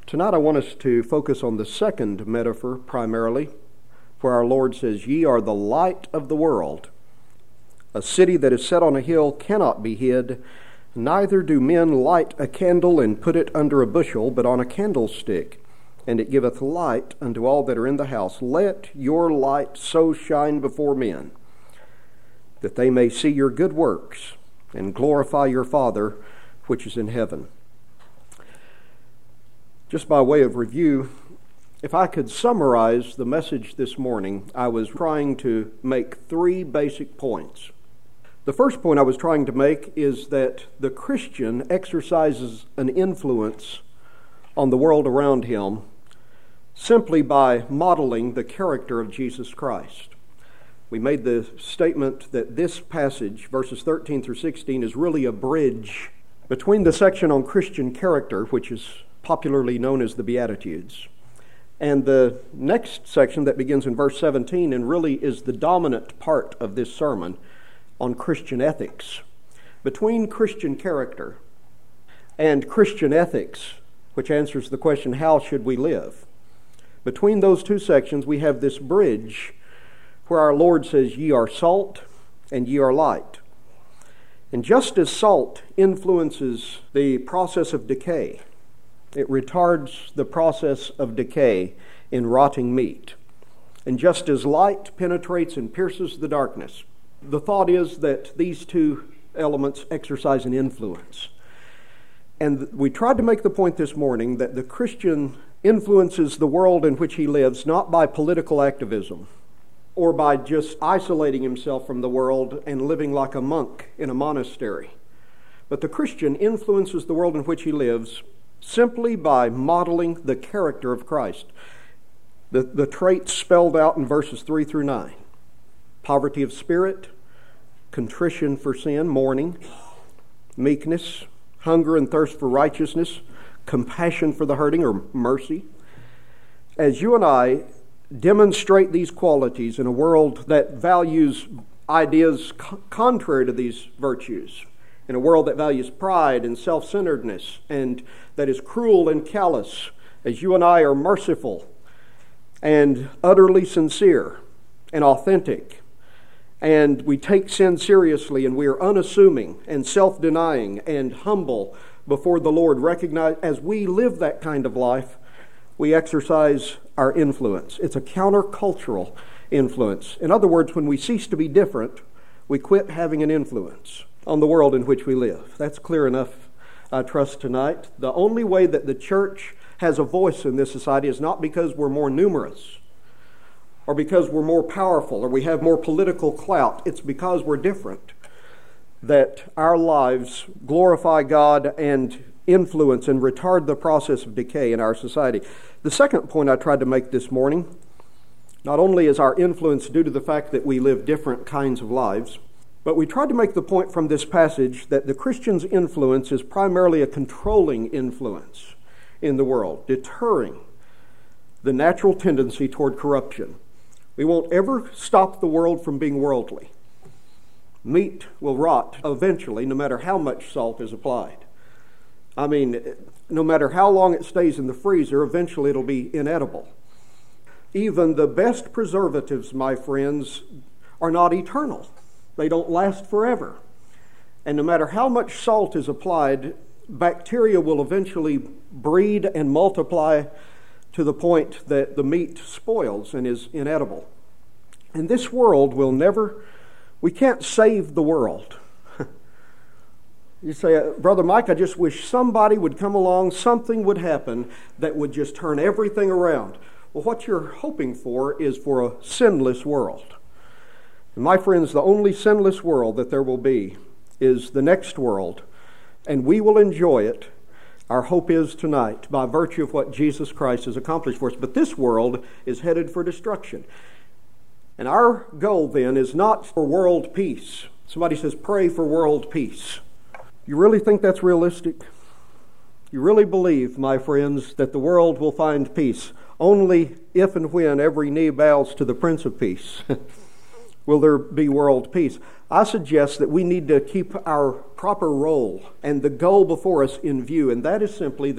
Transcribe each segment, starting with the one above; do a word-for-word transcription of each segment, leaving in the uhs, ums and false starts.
Tonight I want us to focus on the second metaphor primarily, where our Lord says, "Ye are the light of the world. A city that is set on a hill cannot be hid, neither do men light a candle and put it under a bushel, but on a candlestick, and it giveth light unto all that are in the house. Let your light so shine before men, that they may see your good works, and glorify your Father which is in heaven." Just by way of review, if I could summarize the message this morning, I was trying to make three basic points. The first point I was trying to make is that the Christian exercises an influence on the world around him simply by modeling the character of Jesus Christ. We made the statement that this passage, verses thirteen through sixteen, is really a bridge between the section on Christian character, which is popularly known as the Beatitudes, and the next section that begins in verse seventeen and really is the dominant part of this sermon on Christian ethics. Between Christian character and Christian ethics, which answers the question, how should we live? Between those two sections, we have this bridge where our Lord says, "Ye are salt and ye are light." And just as salt influences the process of decay, it retards the process of decay in rotting meat. And just as light penetrates and pierces the darkness, the thought is that these two elements exercise an influence. And we tried to make the point this morning that the Christian influences the world in which he lives not by political activism or by just isolating himself from the world and living like a monk in a monastery. But the Christian influences the world in which he lives simply by modeling the character of Christ. The, the traits spelled out in verses three through nine. Poverty of spirit, contrition for sin, mourning, meekness, hunger and thirst for righteousness, compassion for the hurting, or mercy. As you and I demonstrate these qualities in a world that values ideas co- contrary to these virtues, in a world that values pride and self-centeredness and that is cruel and callous, as you and I are merciful and utterly sincere and authentic, and we take sin seriously and we are unassuming and self-denying and humble before the Lord, recognize as we live that kind of life, we exercise our influence. It's a countercultural influence. In other words, when we cease to be different, we quit having an influence on the world in which we live. That's clear enough, I trust, tonight. The only way that the church has a voice in this society is not because we're more numerous or because we're more powerful or we have more political clout. It's because we're different that our lives glorify God and influence and retard the process of decay in our society. The second point I tried to make this morning, not only is our influence due to the fact that we live different kinds of lives, but we tried to make the point from this passage that the Christian's influence is primarily a controlling influence in the world, deterring the natural tendency toward corruption. We won't ever stop the world from being worldly. Meat will rot eventually, no matter how much salt is applied. I mean, no matter how long it stays in the freezer, eventually it'll be inedible. Even the best preservatives, my friends, are not eternal. They don't last forever. And no matter how much salt is applied, bacteria will eventually breed and multiply to the point that the meat spoils and is inedible. And this world will never, we can't save the world. You say, "Brother Mike, I just wish somebody would come along, something would happen that would just turn everything around." Well, what you're hoping for is for a sinless world. And my friends, the only sinless world that there will be is the next world, and we will enjoy it. Our hope is tonight by virtue of what Jesus Christ has accomplished for us. But this world is headed for destruction. And our goal then is not for world peace. Somebody says, "Pray for world peace." You really think that's realistic? You really believe, my friends, that the world will find peace only if and when every knee bows to the Prince of Peace? Will there be world peace? I suggest that we need to keep our proper role and the goal before us in view, and that is simply that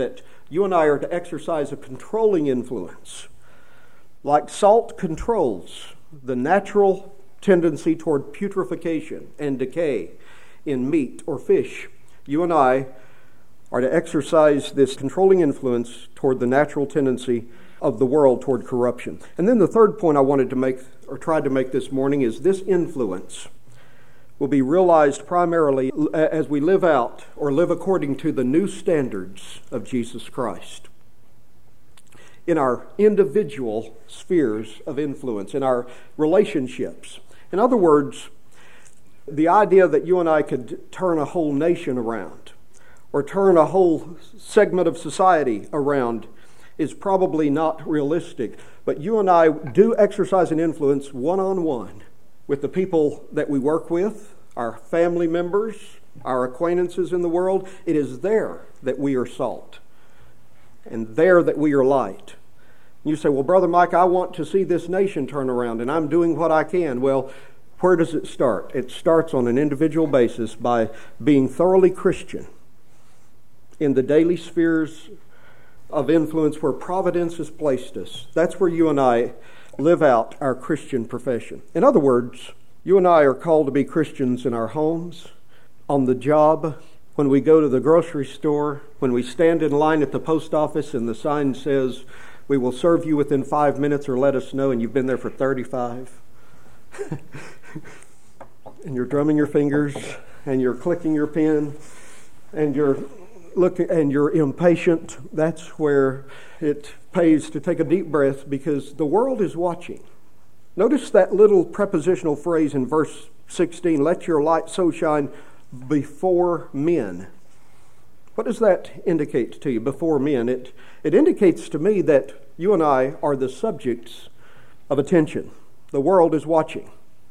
You and I are to exercise a controlling influence. Like salt controls the natural tendency toward putrefaction and decay in meat or fish, you and I are to exercise this controlling influence toward the natural tendency of the world toward corruption. And then the third point I wanted to make, or tried to make this morning, is this influence will be realized primarily as we live out or live according to the new standards of Jesus Christ. In our individual spheres of influence, in our relationships. In other words, the idea that you and I could turn a whole nation around or turn a whole segment of society around is probably not realistic. But you and I do exercise an influence one-on-one with the people that we work with, our family members, our acquaintances in the world. It is there that we are salt, and there that we are light. You say, well, Brother Mike, I want to see this nation turn around, and I'm doing what I can. Well, where does it start? It starts on an individual basis by being thoroughly Christian in the daily spheres of influence where providence has placed us. That's where you and I live out our Christian profession. In other words, you and I are called to be Christians in our homes, on the job, when we go to the grocery store, when we stand in line at the post office and the sign says, we will serve you within five minutes or let us know, and you've been there for thirty-five. And you're drumming your fingers, and you're clicking your pen, and you're looking, and you're impatient. That's where it pays to take a deep breath, because the world is watching. Notice that little prepositional phrase in verse sixteen, let your light so shine before men. What does that indicate to you, before men? It, it indicates to me that you and I are the subjects of attention. The world is watching.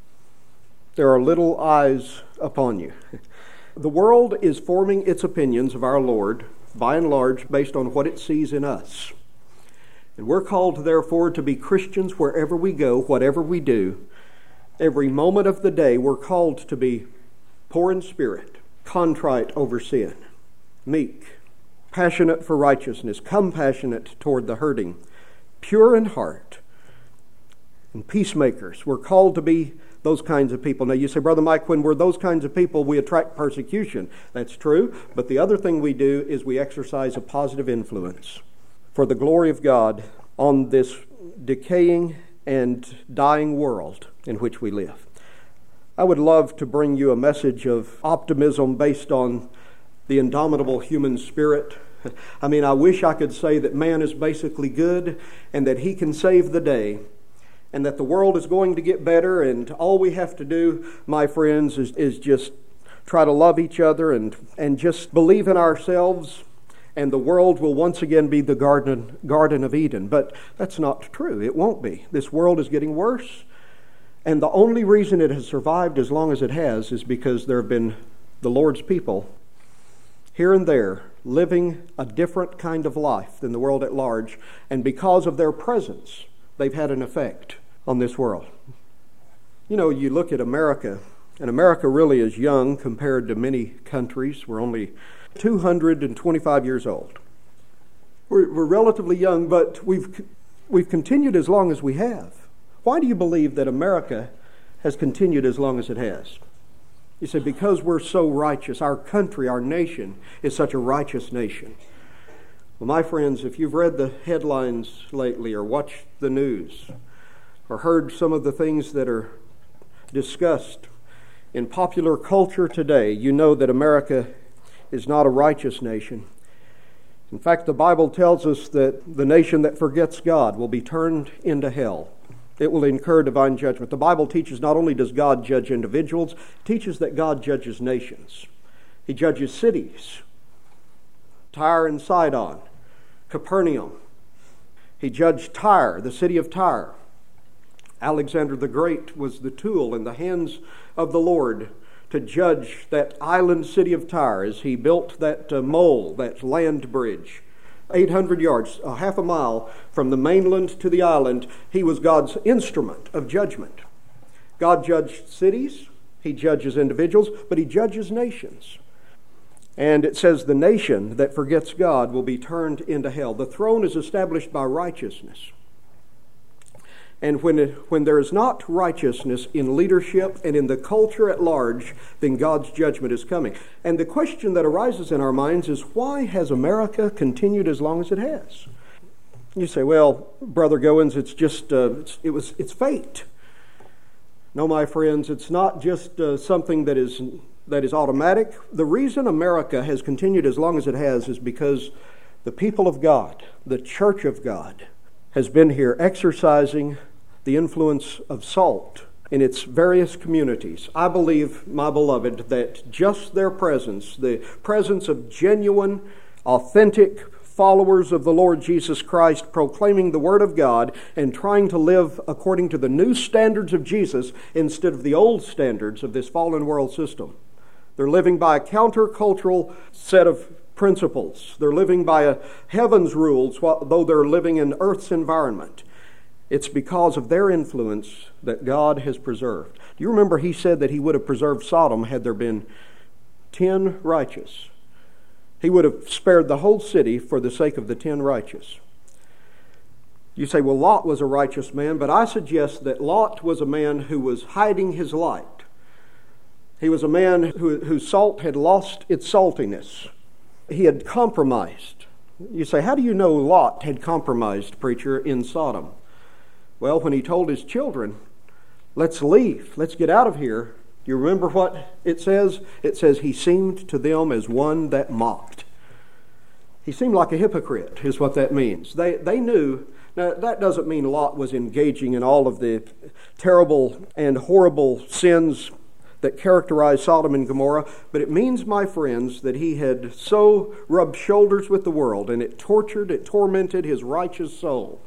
There are little eyes upon you. The world is forming its opinions of our Lord, by and large, based on what it sees in us. And we're called, therefore, to be Christians wherever we go, whatever we do. Every moment of the day, we're called to be poor in spirit, contrite over sin, meek, passionate for righteousness, compassionate toward the hurting, pure in heart, and peacemakers. We're called to be those kinds of people. Now you say, Brother Mike, when we're those kinds of people, we attract persecution. That's true, but the other thing we do is we exercise a positive influence for the glory of God on this decaying and dying world in which we live. I would love to bring you a message of optimism based on the indomitable human spirit. I mean, I wish I could say that man is basically good and that he can save the day and that the world is going to get better, and all we have to do, my friends, is, is just try to love each other and, and just believe in ourselves, and the world will once again be the Garden, Garden of Eden. But that's not true. It won't be. This world is getting worse, and the only reason it has survived as long as it has is because there have been the Lord's people here and there living a different kind of life than the world at large, and because of their presence, they've had an effect on this world. You know, you look at America, and America really is young compared to many countries. We're only two hundred twenty-five years old. We're, we're relatively young, but we've we've continued as long as we have. Why do you believe that America has continued as long as it has? You say, because we're so righteous. Our country, our nation, is such a righteous nation. Well, my friends, if you've read the headlines lately or watched the news or heard some of the things that are discussed in popular culture today, you know that America is not a righteous nation. In fact, the Bible tells us that the nation that forgets God will be turned into hell. It will incur divine judgment. The Bible teaches not only does God judge individuals, it teaches that God judges nations. He judges cities. Tyre and Sidon, Capernaum. He judged Tyre, the city of Tyre. Alexander the Great was the tool in the hands of the Lord to judge that island city of Tyre as he built that uh, mole, that land bridge. eight hundred yards, a half a mile from the mainland to the island. He was God's instrument of judgment. God judged cities, he judges individuals, but he judges nations. And it says the nation that forgets God will be turned into hell. The throne is established by righteousness. And when, it, when there is not righteousness in leadership and in the culture at large, then God's judgment is coming. And the question that arises in our minds is, why has America continued as long as it has? You say, well, Brother Goins, it's just, uh, it's, it was, it's fate. No, my friends, it's not just uh, something that is, that is automatic. The reason America has continued as long as it has is because the people of God, the church of God, has been here exercising the influence of salt in its various communities. I believe, my beloved, that just their presence, the presence of genuine, authentic followers of the Lord Jesus Christ, proclaiming the Word of God and trying to live according to the new standards of Jesus instead of the old standards of this fallen world system. They're living by a countercultural set of principles. They're living by a heaven's rules, though they're living in earth's environment. It's because of their influence that God has preserved. Do you remember he said that he would have preserved Sodom had there been ten righteous? He would have spared the whole city for the sake of the ten righteous. You say, well, Lot was a righteous man, but I suggest that Lot was a man who was hiding his light. He was a man who, whose salt had lost its saltiness. He had compromised. You say, how do you know Lot had compromised, preacher, in Sodom? Well, when he told his children, let's leave, let's get out of here, do you remember what it says? It says he seemed to them as one that mocked. He seemed like a hypocrite, is what that means. They, they knew. Now, that doesn't mean Lot was engaging in all of the terrible and horrible sins that characterized Sodom and Gomorrah, but it means, my friends, that he had so rubbed shoulders with the world, and it tortured, it tormented his righteous soul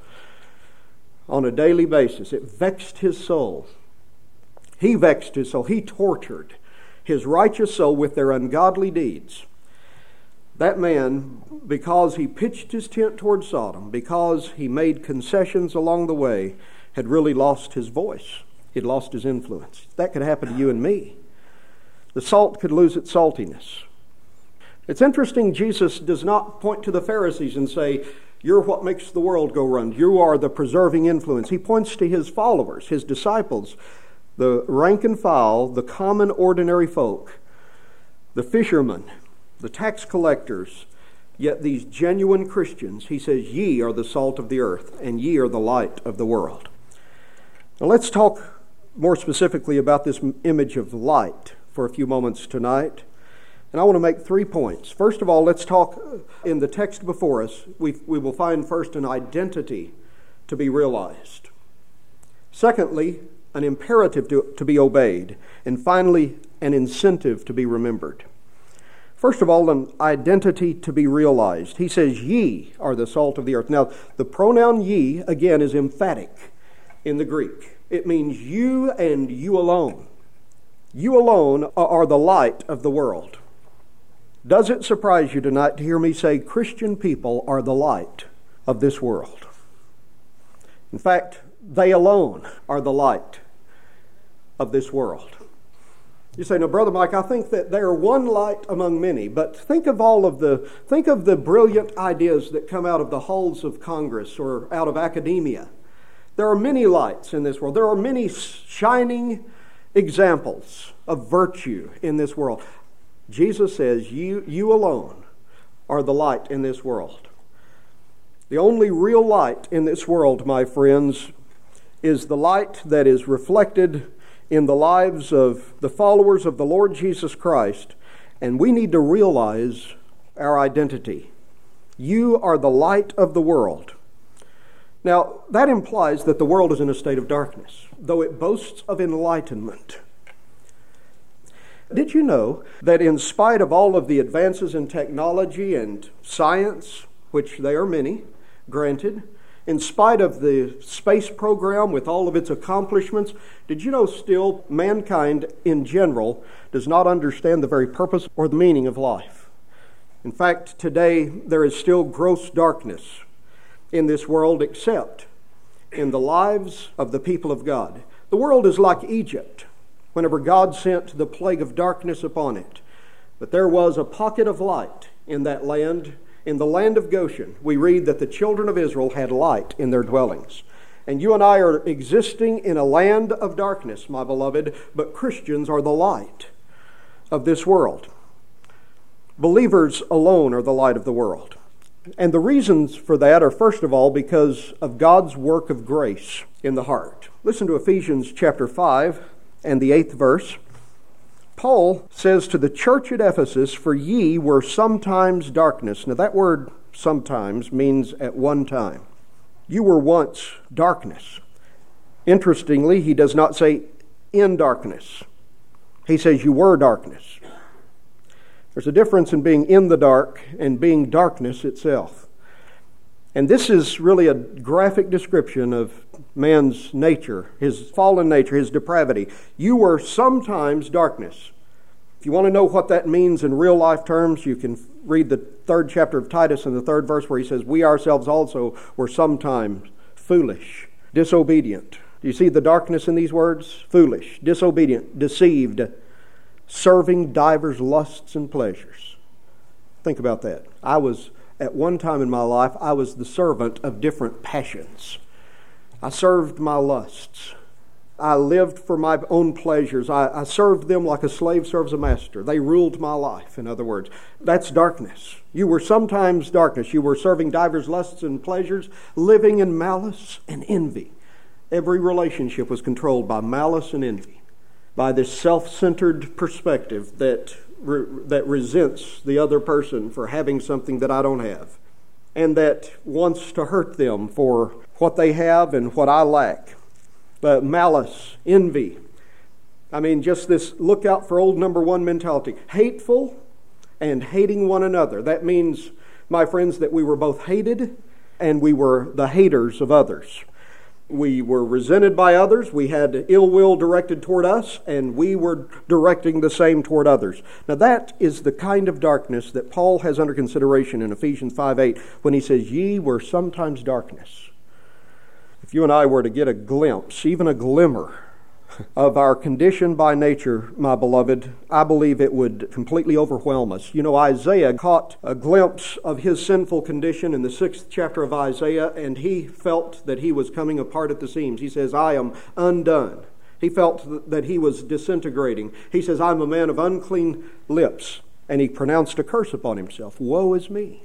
on a daily basis. It vexed his soul. He vexed his soul. He tortured his righteous soul with their ungodly deeds. That man, because he pitched his tent toward Sodom, because he made concessions along the way, had really lost his voice. He'd lost his influence. That could happen to you and me. The salt could lose its saltiness. It's interesting, Jesus does not point to the Pharisees and say, you're what makes the world go round. You are the preserving influence. He points to his followers, his disciples, the rank and file, the common ordinary folk, the fishermen, the tax collectors, yet these genuine Christians. He says, ye are the salt of the earth, and ye are the light of the world. Now let's talk more specifically about this image of light for a few moments tonight. And I want to make three points. First of all, let's talk in the text before us. We, we will find first an identity to be realized. Secondly, an imperative to, to be obeyed. And finally, an incentive to be remembered. First of all, an identity to be realized. He says, ye are the salt of the earth. Now, the pronoun ye, again, is emphatic in the Greek. It means you and you alone. You alone are the light of the world. Does it surprise you tonight to hear me say Christian people are the light of this world? In fact, they alone are the light of this world. You say, no, Brother Mike, I think that they are one light among many, but think of all of the, think of the brilliant ideas that come out of the halls of Congress or out of academia. There are many lights in this world. There are many shining examples of virtue in this world. Jesus says, you, you alone are the light in this world. The only real light in this world, my friends, is the light that is reflected in the lives of the followers of the Lord Jesus Christ, and we need to realize our identity. You are the light of the world. Now, that implies that the world is in a state of darkness, though it boasts of enlightenment. Did you know that in spite of all of the advances in technology and science, which they are many, granted, in spite of the space program with all of its accomplishments, did you know still mankind in general does not understand the very purpose or the meaning of life? In fact, today there is still gross darkness in this world except in the lives of the people of God. The world is like Egypt whenever God sent the plague of darkness upon it. But there was a pocket of light in that land, in the land of Goshen. We read that the children of Israel had light in their dwellings. And you and I are existing in a land of darkness, my beloved, but Christians are the light of this world. Believers alone are the light of the world. And the reasons for that are, first of all, because of God's work of grace in the heart. Listen to Ephesians chapter five and the eighth verse. Paul says to the church at Ephesus, "For ye were sometimes darkness." Now that word sometimes means at one time. You were once darkness. Interestingly, he does not say in darkness. He says you were darkness. There's a difference in being in the dark and being darkness itself. And this is really a graphic description of man's nature, his fallen nature, his depravity. You were sometimes darkness. If you want to know what that means in real life terms, you can read the third chapter of Titus in the third verse where he says, "We ourselves also were sometimes foolish, disobedient." Do you see the darkness in these words? Foolish, disobedient, deceived, serving divers lusts and pleasures. Think about that. I was, at one time in my life, I was the servant of different passions. I served my lusts. I lived for my own pleasures. I, I served them like a slave serves a master. They ruled my life, in other words. That's darkness. You were sometimes darkness. You were serving divers lusts and pleasures, living in malice and envy. Every relationship was controlled by malice and envy, by this self-centered perspective that, re, that resents the other person for having something that I don't have, and that wants to hurt them for what they have and what I lack. But malice, envy. I mean, just this look out for old number one mentality. Hateful and hating one another. That means, my friends, that we were both hated and we were the haters of others. We were resented by others. We had ill will directed toward us, and we were directing the same toward others. Now that is the kind of darkness that Paul has under consideration in Ephesians five eight when he says, "Ye were sometimes darkness." If you and I were to get a glimpse, even a glimmer, of our condition by nature, my beloved, I believe it would completely overwhelm us. You know, Isaiah caught a glimpse of his sinful condition in the sixth chapter of Isaiah, and he felt that he was coming apart at the seams. He says, "I am undone." He felt that he was disintegrating. He says, "I'm a man of unclean lips." And he pronounced a curse upon himself. Woe is me.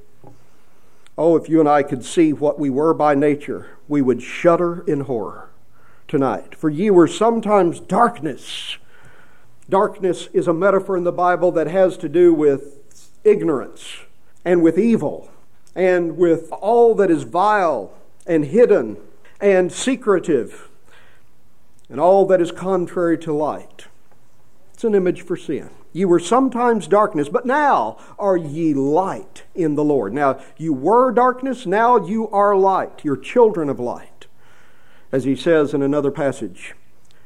Oh, if you and I could see what we were by nature, we would shudder in horror tonight. "For ye were sometimes darkness." Darkness is a metaphor in the Bible that has to do with ignorance and with evil and with all that is vile and hidden and secretive and all that is contrary to light. It's an image for sin. "Ye were sometimes darkness, but now are ye light in the Lord." Now, you were darkness, now you are light. You're children of light. As he says in another passage,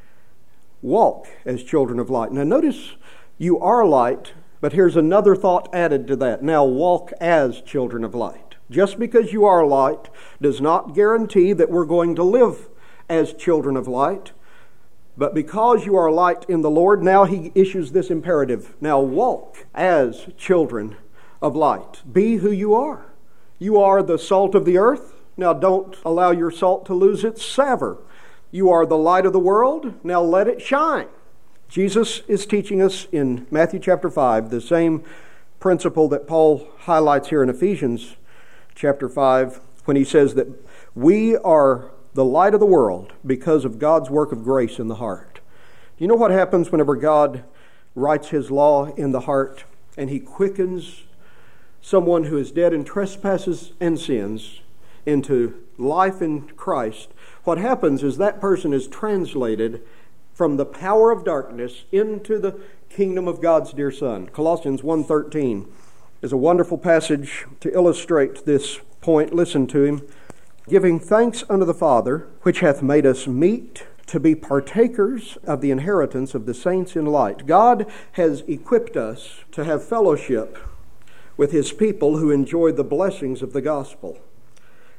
walk as children of light. Now notice, you are light, but here's another thought added to that. Now walk as children of light. Just because you are light does not guarantee that we're going to live as children of light. But because you are light in the Lord, now he issues this imperative. Now walk as children of light. Be who you are. You are the salt of the earth. Now don't allow your salt to lose its savor. You are the light of the world. Now let it shine. Jesus is teaching us in Matthew chapter five the same principle that Paul highlights here in Ephesians chapter five when he says that we are the light of the world because of God's work of grace in the heart. Do you know what happens whenever God writes his law in the heart and he quickens someone who is dead in trespasses and sins into life in Christ? What happens is that person is translated from the power of darkness into the kingdom of God's dear Son. Colossians one thirteen is a wonderful passage to illustrate this point. Listen to him. "Giving thanks unto the Father, which hath made us meet to be partakers of the inheritance of the saints in light." God has equipped us to have fellowship with his people who enjoy the blessings of the gospel.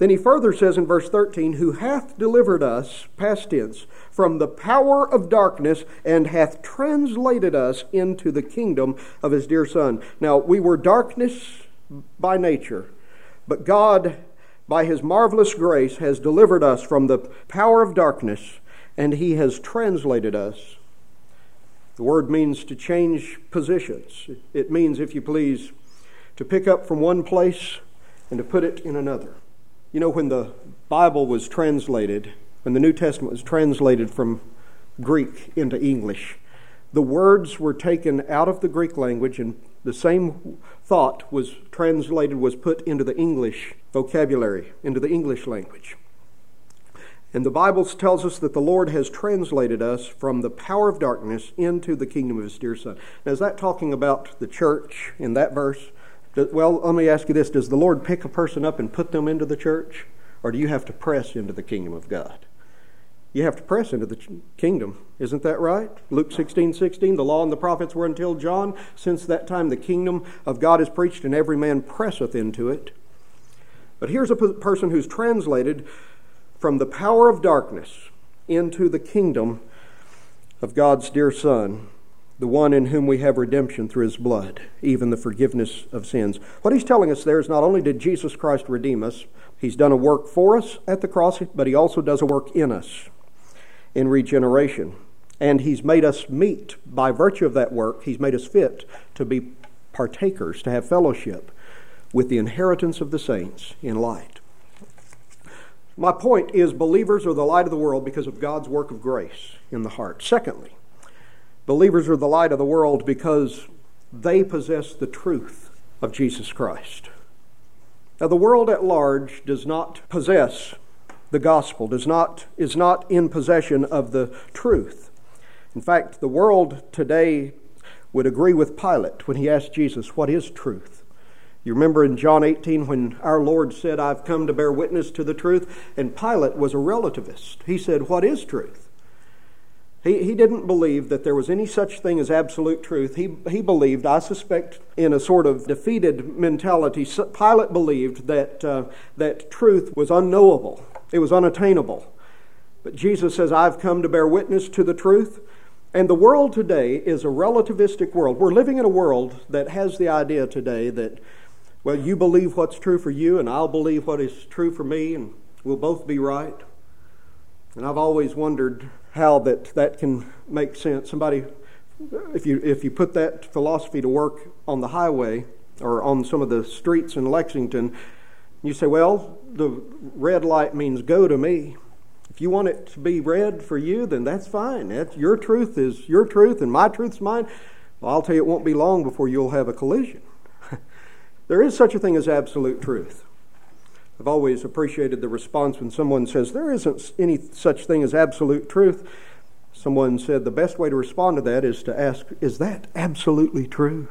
Then he further says in verse thirteen, who hath delivered us, past tense, from the power of darkness and hath translated us into the kingdom of his dear Son. Now, we were darkness by nature, but God, by his marvelous grace, has delivered us from the power of darkness, and he has translated us. The word means to change positions. It means, if you please, to pick up from one place and to put it in another. You know, when the Bible was translated, when the New Testament was translated from Greek into English, the words were taken out of the Greek language and the same thought was translated, was put into the English vocabulary, into the English language. And the Bible tells us that the Lord has translated us from the power of darkness into the kingdom of his dear Son. Now, is that talking about the church in that verse? Well, let me ask you this. Does the Lord pick a person up and put them into the church? Or do you have to press into the kingdom of God? You have to press into the kingdom. Isn't that right? Luke sixteen sixteen, the law and the prophets were until John. Since that time the kingdom of God is preached, and every man presseth into it. But here's a person who's translated from the power of darkness into the kingdom of God's dear Son, the one in whom we have redemption through his blood, even the forgiveness of sins. What he's telling us there is not only did Jesus Christ redeem us, he's done a work for us at the cross, but he also does a work in us in regeneration. And he's made us meet, by virtue of that work, he's made us fit to be partakers, to have fellowship with the inheritance of the saints in light. My point is, believers are the light of the world because of God's work of grace in the heart. Secondly, believers are the light of the world because they possess the truth of Jesus Christ. Now, the world at large does not possess the gospel, does not, is not in possession of the truth. In fact, the world today would agree with Pilate when he asked Jesus, what is truth? You remember in John eighteen when our Lord said, I've come to bear witness to the truth, and Pilate was a relativist. He said, what is truth? He, he didn't believe that there was any such thing as absolute truth. He, he believed, I suspect, in a sort of defeated mentality, Pilate believed that, uh, that truth was unknowable. It was unattainable. But Jesus says, I've come to bear witness to the truth. And the world today is a relativistic world. We're living in a world that has the idea today that, well, you believe what's true for you, and I'll believe what is true for me, and we'll both be right. And I've always wondered how that, that can make sense. Somebody, if you if you put that philosophy to work on the highway or on some of the streets in Lexington, you say, well, the red light means go to me. If you want it to be red for you, then that's fine. That's, your truth is your truth and my truth's mine. Well, I'll tell you, it won't be long before you'll have a collision. There is such a thing as absolute truth. I've always appreciated the response when someone says, there isn't any such thing as absolute truth. Someone said the best way to respond to that is to ask, is that absolutely true?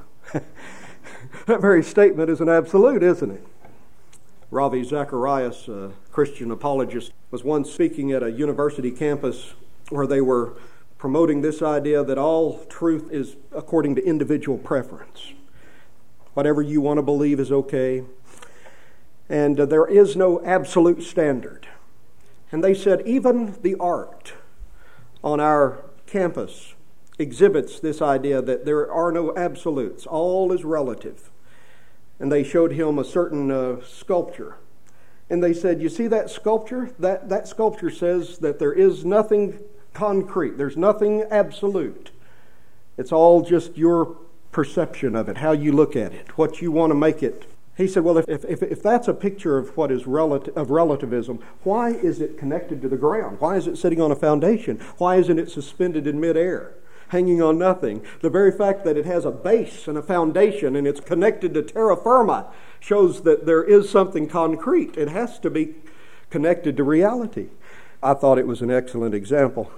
That very statement is an absolute, isn't it? Ravi Zacharias, a Christian apologist, was once speaking at a university campus where they were promoting this idea that all truth is according to individual preference. Whatever you want to believe is okay. And uh, there is no absolute standard. And they said even the art on our campus exhibits this idea that there are no absolutes. All is relative. And they showed him a certain uh, sculpture. And they said, you see that sculpture? That, that sculpture says that there is nothing concrete. There's nothing absolute. It's all just your perception of it, how you look at it, what you want to make it. He said, well, if, if, if that's a picture of what is relative, of relativism, why is it connected to the ground? Why is it sitting on a foundation? Why isn't it suspended in midair, hanging on nothing? The very fact that it has a base and a foundation and it's connected to terra firma shows that there is something concrete. It has to be connected to reality. I thought it was an excellent example.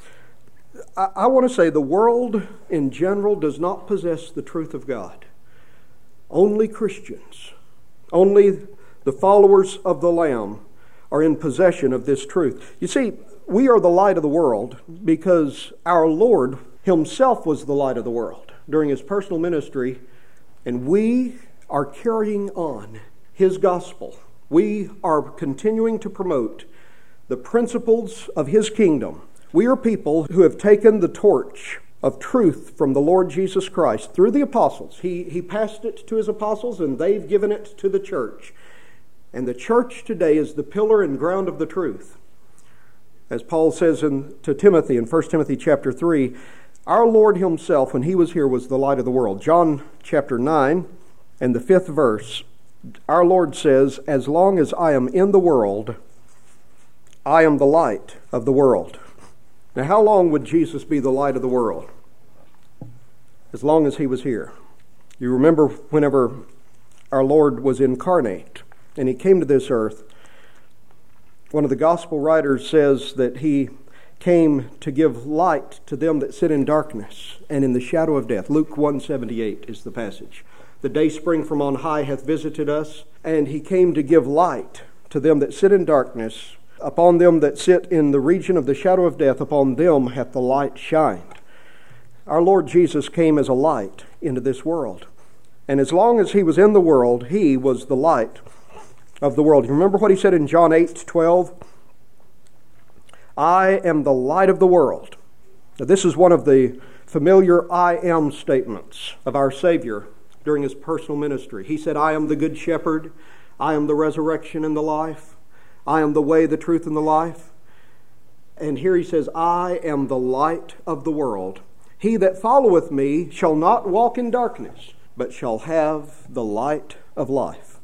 I, I want to say the world in general does not possess the truth of God. Only Christians, only the followers of the Lamb are in possession of this truth. You see, we are the light of the world because our Lord himself was the light of the world during his personal ministry, and we are carrying on his gospel We are continuing to promote the principles of His kingdom. We are people who have taken the torch of truth from the Lord Jesus Christ through the apostles. He, he passed it to His apostles, and they've given it to the church. And the church today is the pillar and ground of the truth. As Paul says in, to Timothy in First Timothy chapter three, our Lord Himself, when He was here, was the light of the world. John chapter nine and the fifth verse, our Lord says, as long as I am in the world, I am the light of the world. Now, how long would Jesus be the light of the world? As long as He was here. You remember whenever our Lord was incarnate and He came to this earth, one of the gospel writers says that He came to give light to them that sit in darkness and in the shadow of death. Luke one seventy-eight is the passage. The day spring from on high hath visited us, and He came to give light to them that sit in darkness. Upon them that sit in the region of the shadow of death, upon them hath the light shined. Our Lord Jesus came as a light into this world. And as long as He was in the world, He was the light of the world. You remember what He said in John eight twelve? I am the light of the world. Now, this is one of the familiar I am statements of our Savior during His personal ministry. He said, I am the good shepherd. I am the resurrection and the life. I am the way, the truth, and the life. And here He says, I am the light of the world. He that followeth me shall not walk in darkness, but shall have the light of life.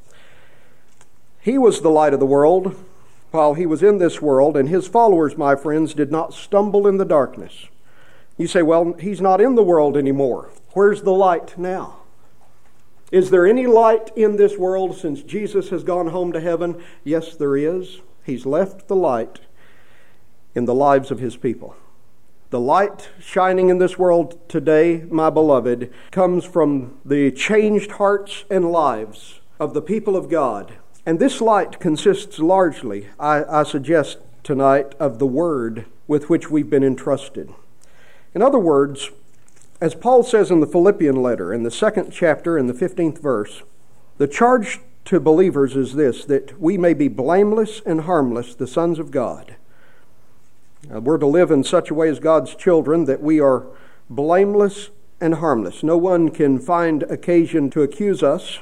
He was the light of the world while He was in this world, and His followers, my friends, did not stumble in the darkness. You say, well, He's not in the world anymore. Where's the light now? Is there any light in this world since Jesus has gone home to heaven? Yes, there is. He's left the light in the lives of His people. The light shining in this world today, my beloved, comes from the changed hearts and lives of the people of God. And this light consists largely, I, I suggest tonight, of the Word with which we've been entrusted. In other words, as Paul says in the Philippian letter, in the second chapter, in the fifteenth verse, the charge to believers is this, that we may be blameless and harmless, the sons of God. Now, we're to live in such a way as God's children that we are blameless and harmless. No one can find occasion to accuse us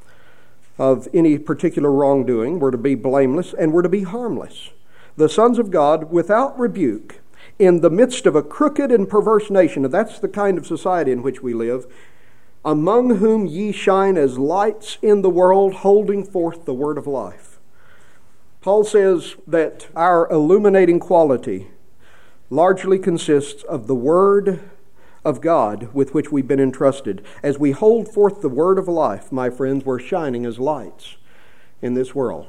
of any particular wrongdoing. We're to be blameless and we're to be harmless. The sons of God without rebuke, in the midst of a crooked and perverse nation, and that's the kind of society in which we live, among whom ye shine as lights in the world, holding forth the word of life. Paul says that our illuminating quality largely consists of the Word of God with which we've been entrusted. As we hold forth the word of life, my friends, we're shining as lights in this world.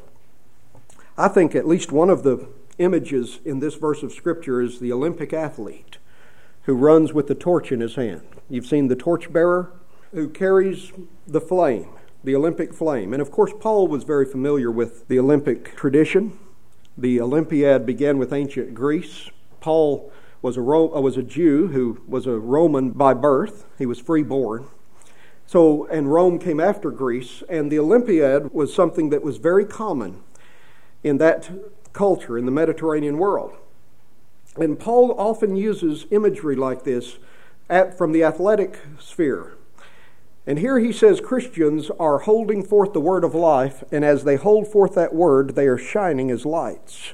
I think at least one of the images in this verse of Scripture is the Olympic athlete who runs with the torch in his hand. You've seen the torchbearer who carries the flame, the Olympic flame. And of course, Paul was very familiar with the Olympic tradition. The Olympiad began with ancient Greece. Paul was a Ro- was a Jew who was a Roman by birth. He was freeborn. So, and Rome came after Greece, and the Olympiad was something that was very common in that culture in the Mediterranean world. And Paul often uses imagery like this at, from the athletic sphere. And here he says Christians are holding forth the word of life, and as they hold forth that word, they are shining as lights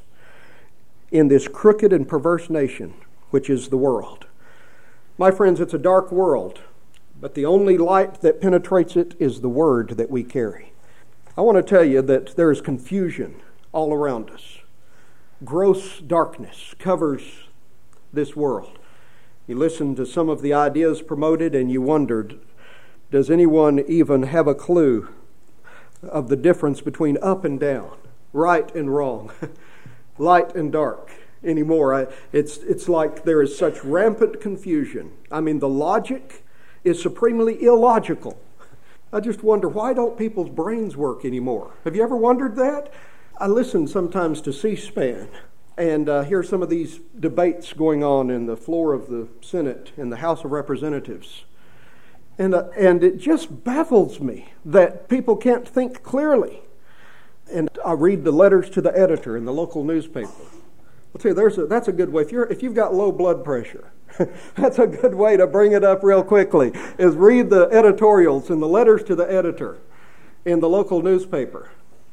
in this crooked and perverse nation, which is the world. My friends, it's a dark world, but the only light that penetrates it is the word that we carry. I want to tell you that there is confusion all around us. Gross darkness covers this world. You listen to some of the ideas promoted and you wondered, does anyone even have a clue of the difference between up and down, right and wrong, light and dark anymore? I, it's, it's like there is such rampant confusion. I mean, the logic is supremely illogical. I just wonder, why don't people's brains work anymore? Have you ever wondered that? I listen sometimes to C-SPAN and uh, hear some of these debates going on in the floor of the Senate in the House of Representatives. And, uh, and it just baffles me that people can't think clearly. and I read the letters to the editor in the local newspaper. I'll tell you, there's a, that's a good way. If you're if you've got low blood pressure, that's a good way to bring it up real quickly, is read the editorials and the letters to the editor in the local newspaper.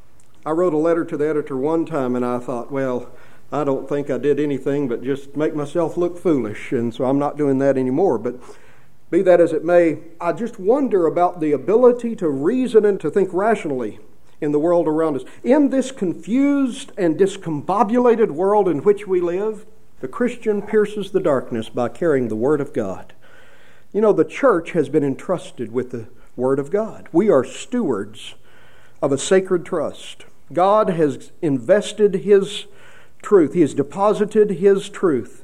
I wrote a letter to the editor one time, and I thought, well, I don't think I did anything but just make myself look foolish, and so I'm not doing that anymore. But be that as it may, I just wonder about the ability to reason and to think rationally in the world around us. In this confused and discombobulated world in which we live, the Christian pierces the darkness by carrying the Word of God. You know, the church has been entrusted with the Word of God. We are stewards of a sacred trust. God has invested His truth. He has deposited His truth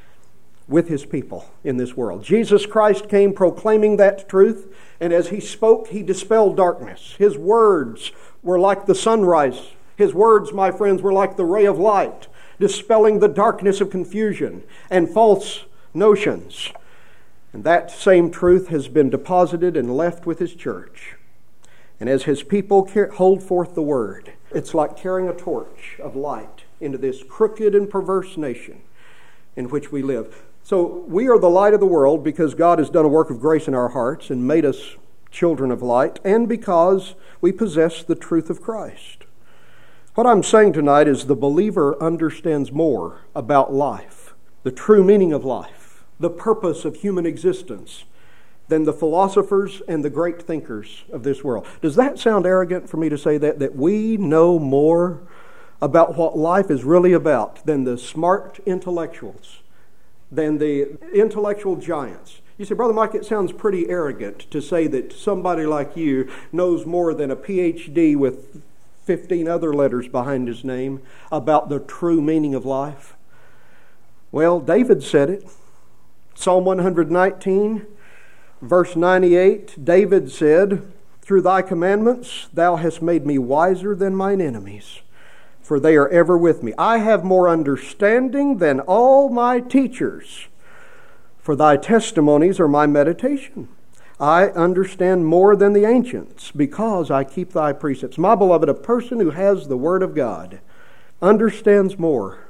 with His people in this world. Jesus Christ came proclaiming that truth, and as He spoke, He dispelled darkness. His words were like the sunrise. His words, my friends, were like the ray of light, dispelling the darkness of confusion and false notions. And that same truth has been deposited and left with His church. And as His people hold forth the Word, it's like carrying a torch of light into this crooked and perverse nation in which we live. So we are the light of the world because God has done a work of grace in our hearts and made us children of light, and because we possess the truth of Christ. What I'm saying tonight is the believer understands more about life, the true meaning of life, the purpose of human existence, than the philosophers and the great thinkers of this world. Does that sound arrogant for me to say that? That we know more about what life is really about than the smart intellectuals, than the intellectual giants? You say, Brother Mike, it sounds pretty arrogant to say that somebody like you knows more than a P H D with fifteen other letters behind his name about the true meaning of life. Well, David said it. Psalm one nineteen, verse ninety-eight, David said, "Through thy commandments thou hast made me wiser than mine enemies, for they are ever with me. I have more understanding than all my teachers, for thy testimonies are my meditation. I understand more than the ancients, because I keep thy precepts." My beloved, a person who has the Word of God understands more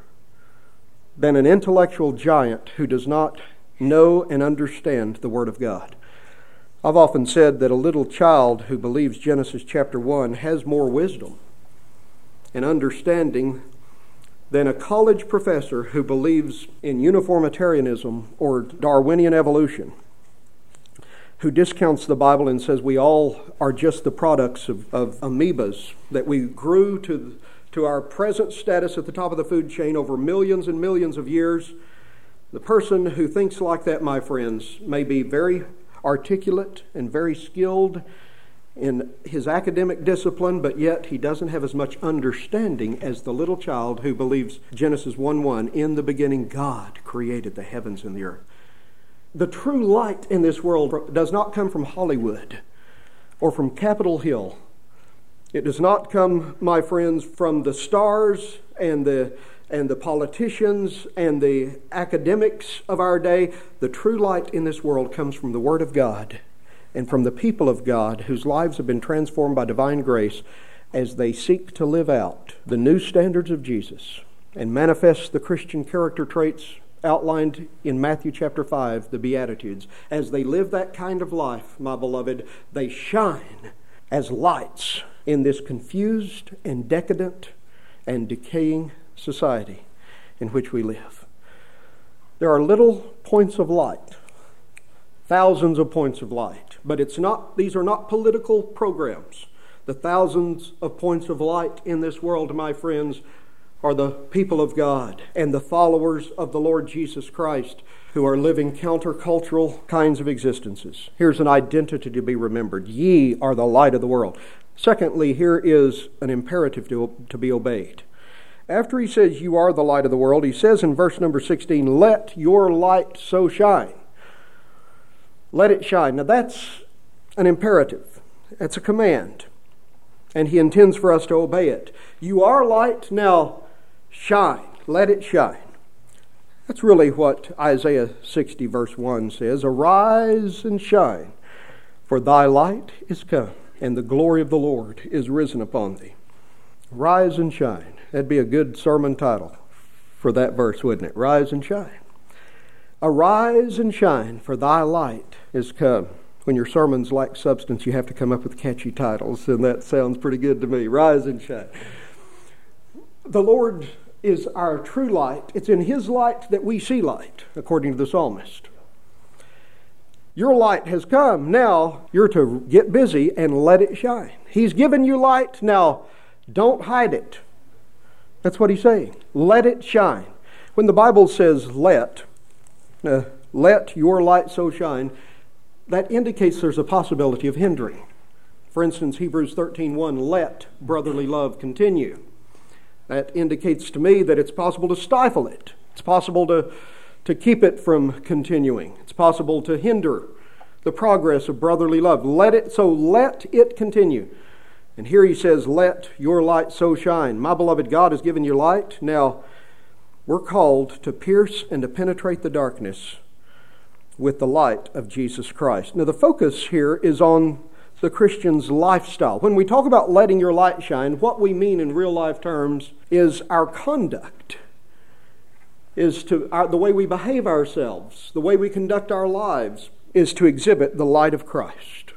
than an intellectual giant who does not know and understand the Word of God. I've often said that a little child who believes Genesis chapter one has more wisdom and understanding than a college professor who believes in uniformitarianism or Darwinian evolution, who discounts the Bible and says we all are just the products of, of amoebas, that we grew to, to our present status at the top of the food chain over millions and millions of years. The person who thinks like that, my friends, may be very articulate and very skilled in his academic discipline, but yet he doesn't have as much understanding as the little child who believes Genesis one one, in the beginning God created the heavens and the earth. The true light in this world does not come from Hollywood or from Capitol Hill. It does not come, my friends, from the stars and the and the politicians and the academics of our day. The true light in this world comes from the Word of God and from the people of God whose lives have been transformed by divine grace as they seek to live out the new standards of Jesus and manifest the Christian character traits outlined in Matthew chapter five, the Beatitudes. As they live that kind of life, my beloved, they shine as lights in this confused and decadent and decaying society in which we live. There are little points of light, thousands of points of light, but it's not; these are not political programs. The thousands of points of light in this world, my friends, are the people of God and the followers of the Lord Jesus Christ who are living countercultural kinds of existences. Here's an identity to be remembered. Ye are the light of the world. Secondly, here is an imperative to, to be obeyed. After he says, you are the light of the world, he says in verse number sixteen, let your light so shine. Let it shine. Now that's an imperative. That's a command. And he intends for us to obey it. You are light, now shine. Let it shine. That's really what Isaiah sixty verse one says. Arise and shine, for thy light is come, and the glory of the Lord is risen upon thee. Rise and shine. That'd be a good sermon title for that verse, wouldn't it? Rise and shine. Arise and shine, for thy light is come. When your sermons lack substance, you have to come up with catchy titles, and that sounds pretty good to me. Rise and shine. The Lord is our true light. It's in His light that we see light, according to the psalmist. Your light has come. Now you're to get busy and let it shine. He's given you light. Now don't hide it. That's what He's saying. Let it shine. When the Bible says let, uh, let your light so shine, that indicates there's a possibility of hindering. For instance, Hebrews thirteen one, let brotherly love continue. That indicates to me that it's possible to stifle it. It's possible to, to keep it from continuing. It's possible to hinder the progress of brotherly love. Let it, so let it continue. And here he says, let your light so shine. My beloved, God has given you light. Now, we're called to pierce and to penetrate the darkness with the light of Jesus Christ. Now, the focus here is on the Christian's lifestyle. When we talk about letting your light shine, what we mean in real life terms is our conduct, is to our, the way we behave ourselves, the way we conduct our lives, is to exhibit the light of Christ.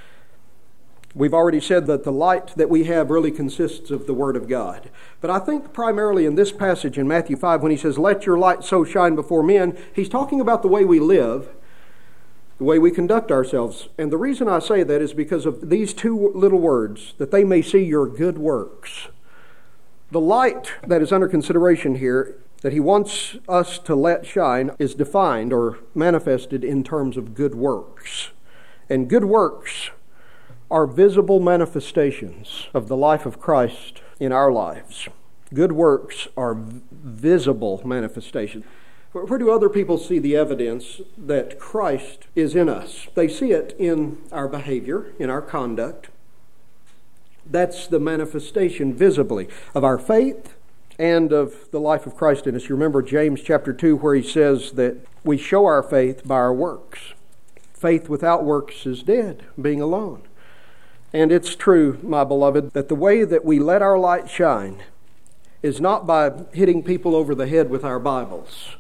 We've already said that the light that we have really consists of the Word of God. But I think primarily in this passage in Matthew five, when he says, let your light so shine before men, he's talking about the way we live, the way we conduct ourselves. And the reason I say that is because of these two little words, that they may see your good works. The light that is under consideration here, that he wants us to let shine, is defined or manifested in terms of good works. And good works are visible manifestations of the life of Christ in our lives. Good works are visible manifestations. Where do other people see the evidence that Christ is in us? They see it in our behavior, in our conduct. That's the manifestation visibly of our faith and of the life of Christ in us. You remember James chapter two, where he says that we show our faith by our works. Faith without works is dead, being alone. And it's true, my beloved, that the way that we let our light shine is not by hitting people over the head with our Bibles,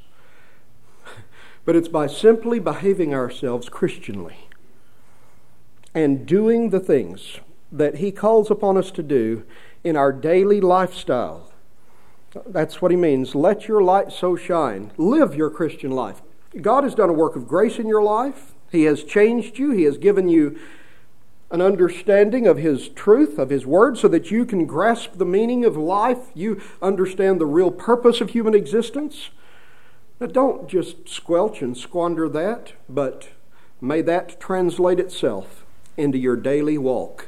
but it's by simply behaving ourselves Christianly and doing the things that He calls upon us to do in our daily lifestyle. That's what he means. Let your light so shine. Live your Christian life. God has done a work of grace in your life. He has changed you. He has given you an understanding of His truth, of His Word, so that you can grasp the meaning of life. You understand the real purpose of human existence. Now, don't just squelch and squander that, but may that translate itself into your daily walk.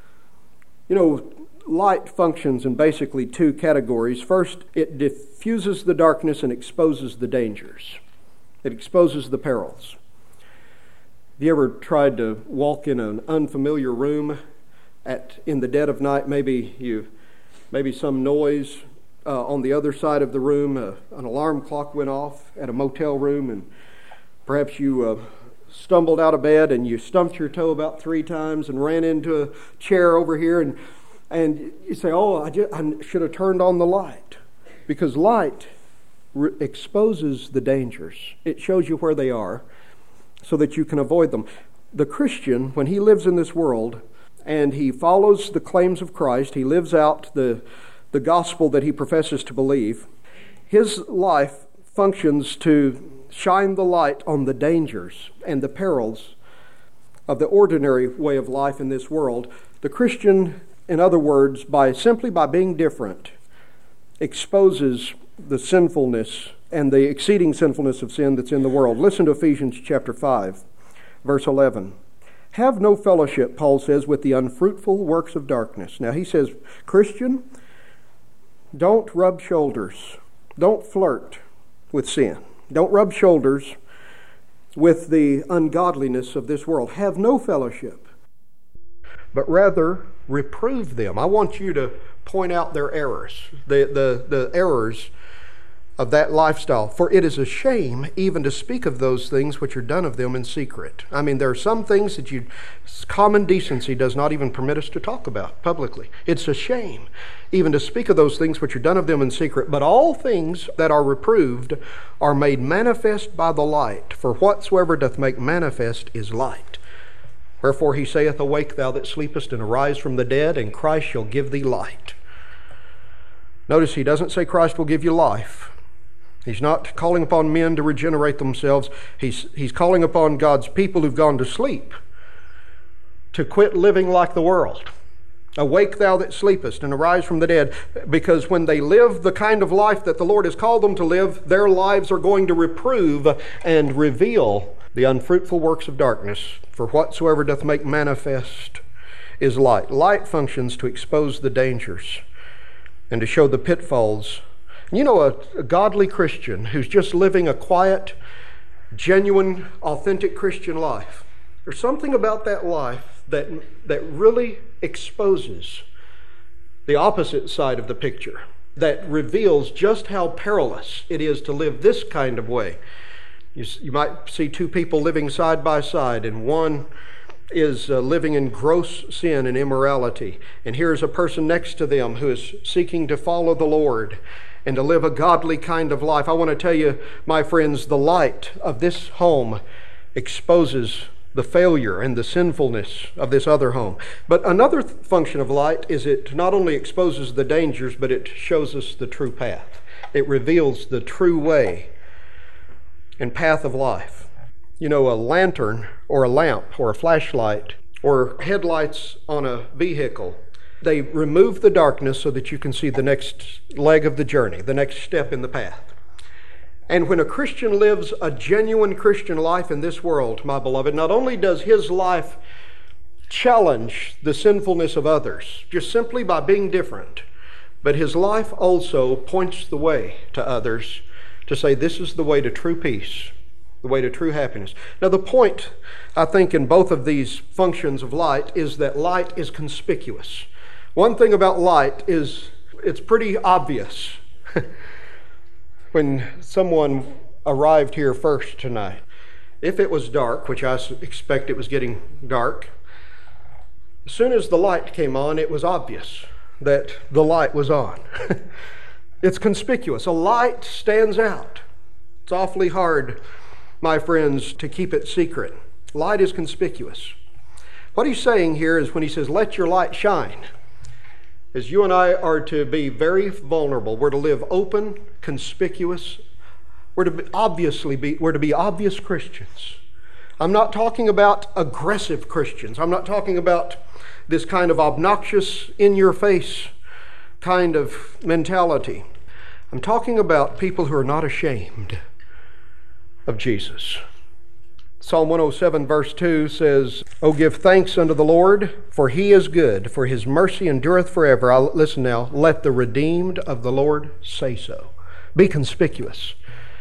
You know, light functions in basically two categories. First, it diffuses the darkness and exposes the dangers. It exposes the perils. Have you ever tried to walk in an unfamiliar room at in the dead of night? Maybe you, maybe some noise uh, on the other side of the room. Uh, an alarm clock went off at a motel room, and perhaps you uh, stumbled out of bed and you stumped your toe about three times and ran into a chair over here, and and you say, "Oh, I, just, I should have turned on the light," because light re- exposes the dangers. It shows you where they are, so that you can avoid them. The Christian, when he lives in this world and he follows the claims of Christ, he lives out the, the gospel that he professes to believe, his life functions to shine the light on the dangers and the perils of the ordinary way of life in this world. The Christian, in other words, by simply by being different, exposes the sinfulness and the exceeding sinfulness of sin that's in the world. Listen to Ephesians chapter five, verse eleven. Have no fellowship, Paul says, with the unfruitful works of darkness. Now he says, Christian, don't rub shoulders. Don't flirt with sin. Don't rub shoulders with the ungodliness of this world. Have no fellowship, but rather reprove them. I want you to point out their errors, the, the, the errors of that lifestyle. For it is a shame even to speak of those things which are done of them in secret. I mean, there are some things that you, common decency does not even permit us to talk about publicly. It's a shame even to speak of those things which are done of them in secret. But all things that are reproved are made manifest by the light. For whatsoever doth make manifest is light. Wherefore he saith, Awake, thou that sleepest, and arise from the dead, and Christ shall give thee light. Notice he doesn't say Christ will give you life. He's not calling upon men to regenerate themselves. He's, he's calling upon God's people who've gone to sleep to quit living like the world. Awake, thou that sleepest, and arise from the dead. Because when they live the kind of life that the Lord has called them to live, their lives are going to reprove and reveal the unfruitful works of darkness. For whatsoever doth make manifest is light. Light functions to expose the dangers and to show the pitfalls. You know, a, a godly Christian who's just living a quiet, genuine, authentic Christian life, there's something about that life that, that really exposes the opposite side of the picture, that reveals just how perilous it is to live this kind of way. You, you might see two people living side by side, and one is uh, living in gross sin and immorality, and here's a person next to them who is seeking to follow the Lord and to live a godly kind of life. I want to tell you, my friends, the light of this home exposes the failure and the sinfulness of this other home. But another th- function of light is it not only exposes the dangers, but it shows us the true path. It reveals the true way and path of life. You know, a lantern or a lamp or a flashlight or headlights on a vehicle, they remove the darkness so that you can see the next leg of the journey, the next step in the path. And when a Christian lives a genuine Christian life in this world, my beloved, not only does his life challenge the sinfulness of others, just simply by being different, but his life also points the way to others to say this is the way to true peace, the way to true happiness. Now the point, I think, in both of these functions of light is that light is conspicuous. One thing about light is it's pretty obvious. When someone arrived here first tonight, if it was dark, which I expect it was getting dark, as soon as the light came on, it was obvious that the light was on. It's conspicuous. A light stands out. It's awfully hard, my friends, to keep it secret. Light is conspicuous. What he's saying here is when he says, let your light shine, is you and I are to be very vulnerable. We're to live open, conspicuous. We're to be obviously be, we're to be obvious Christians. I'm not talking about aggressive Christians. I'm not talking about this kind of obnoxious, in-your-face kind of mentality. I'm talking about people who are not ashamed of Jesus. Psalm one oh seven verse two says, "O give thanks unto the Lord, for he is good, for his mercy endureth forever." I'll, listen now, let the redeemed of the Lord say so. Be conspicuous.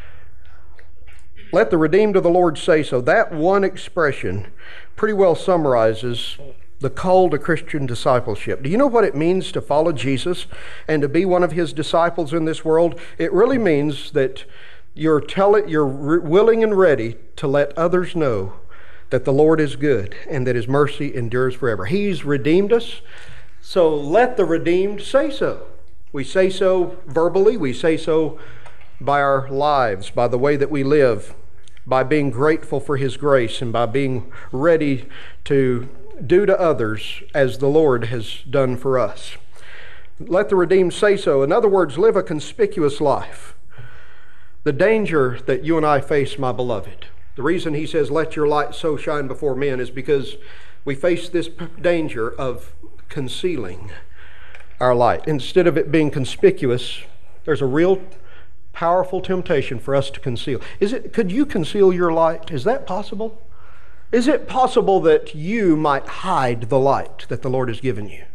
Let the redeemed of the Lord say so. That one expression pretty well summarizes the call to Christian discipleship. Do you know what it means to follow Jesus and to be one of his disciples in this world? It really means that You're, tell it, you're re- willing and ready to let others know that the Lord is good and that his mercy endures forever. He's redeemed us, so let the redeemed say so. We say so verbally, we say so by our lives, by the way that we live, by being grateful for his grace and by being ready to do to others as the Lord has done for us. Let the redeemed say so. In other words, live a conspicuous life. The danger that you and I face, my beloved, the reason he says, let your light so shine before men, is because we face this danger of concealing our light. Instead of it being conspicuous, there's a real powerful temptation for us to conceal. Is it, could you conceal your light? Is that possible? Is it possible that you might hide the light that the Lord has given you?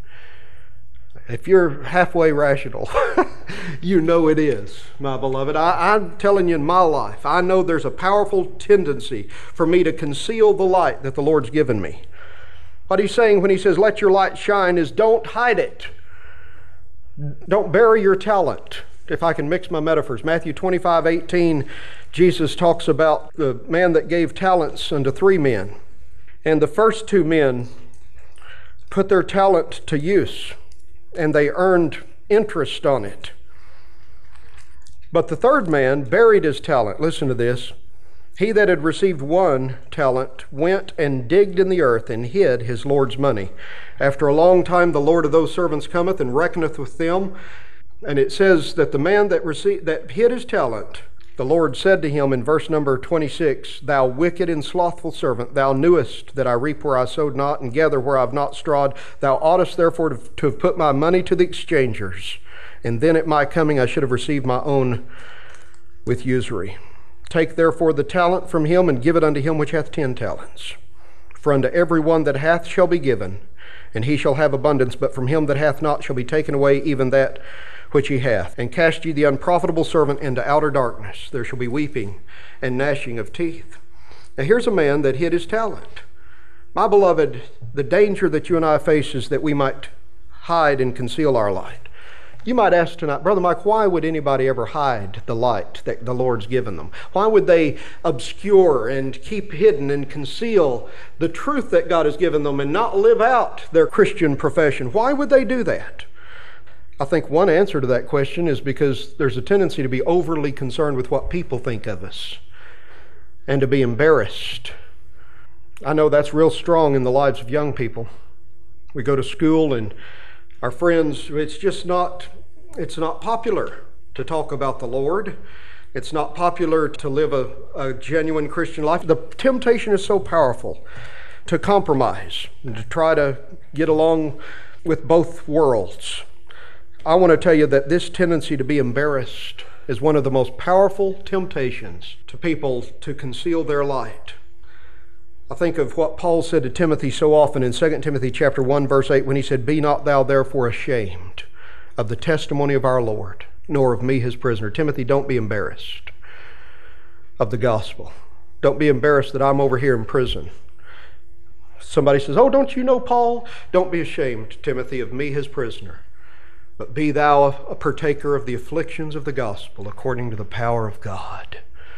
If you're halfway rational, you know it is, my beloved. I, I'm telling you in my life, I know there's a powerful tendency for me to conceal the light that the Lord's given me. What he's saying when he says, let your light shine, is don't hide it. Don't bury your talent. if I can mix my metaphors. Matthew twenty-five eighteen, Jesus talks about the man that gave talents unto three men. And the first two men put their talent to use, and they earned interest on it. But the third man buried his talent. Listen to this. He that had received one talent went and digged in the earth and hid his Lord's money. After a long time the Lord of those servants cometh and reckoneth with them. And it says that the man that received that hid his talent, the Lord said to him in verse number twenty-six, Thou wicked and slothful servant, thou knewest that I reap where I sowed not, and gather where I have not strawed. Thou oughtest therefore to, to have put my money to the exchangers, and then at my coming I should have received my own with usury. Take therefore the talent from him, and give it unto him which hath ten talents. For unto every one that hath shall be given, and he shall have abundance, but from him that hath not shall be taken away even that which he hath. And cast ye the unprofitable servant into outer darkness. There shall be weeping and gnashing of teeth. Now here's a man that hid his talent. My beloved, the danger that you and I face is that we might hide and conceal our light. You might ask tonight, Brother Mike, why would anybody ever hide the light that the Lord's given them? Why would they obscure and keep hidden and conceal the truth that God has given them and not live out their Christian profession? Why would they do that? I think one answer to that question is because there's a tendency to be overly concerned with what people think of us and to be embarrassed. I know that's real strong in the lives of young people. We go to school and our friends, it's just not, it's not popular to talk about the Lord. It's not popular to live a, a genuine Christian life. The temptation is so powerful to compromise and to try to get along with both worlds. I want to tell you that this tendency to be embarrassed is one of the most powerful temptations to people to conceal their light. I think of what Paul said to Timothy so often in Second Timothy chapter one, verse eight, when he said, Be not thou therefore ashamed of the testimony of our Lord, nor of me his prisoner. Timothy, don't be embarrassed of the gospel. Don't be embarrassed that I'm over here in prison. Somebody says, Oh, don't you know Paul? Don't be ashamed, Timothy, of me his prisoner. But be thou a partaker of the afflictions of the gospel according to the power of God.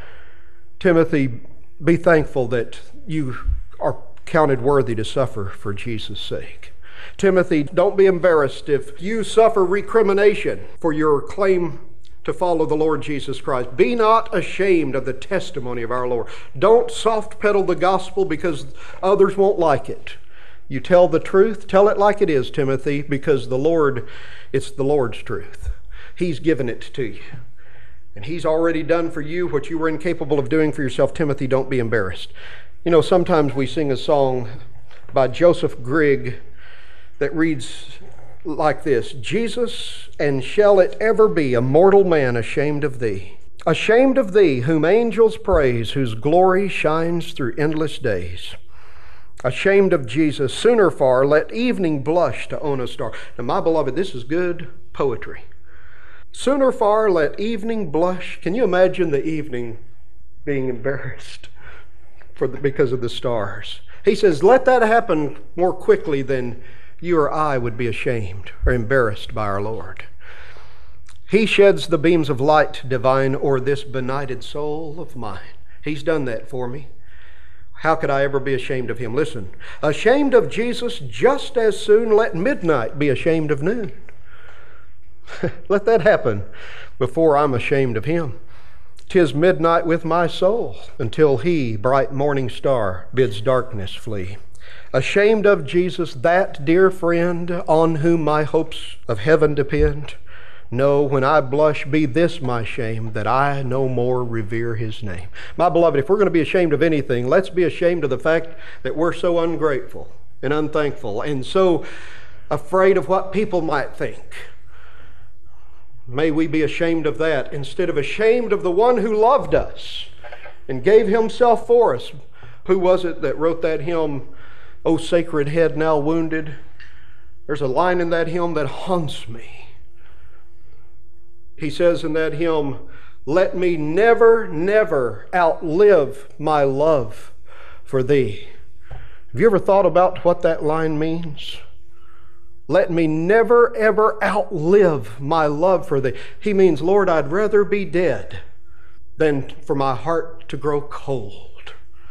Timothy, be thankful that you are counted worthy to suffer for Jesus' sake. Timothy, don't be embarrassed if you suffer recrimination for your claim to follow the Lord Jesus Christ. Be not ashamed of the testimony of our Lord. Don't soft pedal the gospel because others won't like it. You tell the truth, tell it like it is, Timothy, because the Lord, it's the Lord's truth. He's given it to you. And He's already done for you what you were incapable of doing for yourself. Timothy, don't be embarrassed. You know, sometimes we sing a song by Joseph Grigg that reads like this: Jesus, and shall it ever be a mortal man ashamed of thee? Ashamed of thee, whom angels praise, whose glory shines through endless days. Ashamed of Jesus, sooner far let evening blush to own a star. Now, my beloved, this is good poetry. Sooner far let evening blush. Can you imagine the evening being embarrassed for the, because of the stars? He says, let that happen more quickly than you or I would be ashamed or embarrassed by our Lord. He sheds the beams of light divine o'er this benighted soul of mine. He's done that for me. How could I ever be ashamed of Him? Listen, ashamed of Jesus, just as soon let midnight be ashamed of noon. Let that happen before I'm ashamed of Him. 'Tis midnight with my soul until He, bright morning star, bids darkness flee. Ashamed of Jesus, that dear friend on whom my hopes of heaven depend. No, when I blush, be this my shame, that I no more revere His name. My beloved, if we're going to be ashamed of anything, let's be ashamed of the fact that we're so ungrateful and unthankful and so afraid of what people might think. May we be ashamed of that instead of ashamed of the one who loved us and gave Himself for us. Who was it that wrote that hymn, O Sacred Head Now Wounded? There's a line in that hymn that haunts me. He says in that hymn, let me never, never outlive my love for thee. Have you ever thought about what that line means? Let me never, ever outlive my love for thee. He means, Lord, I'd rather be dead than for my heart to grow cold.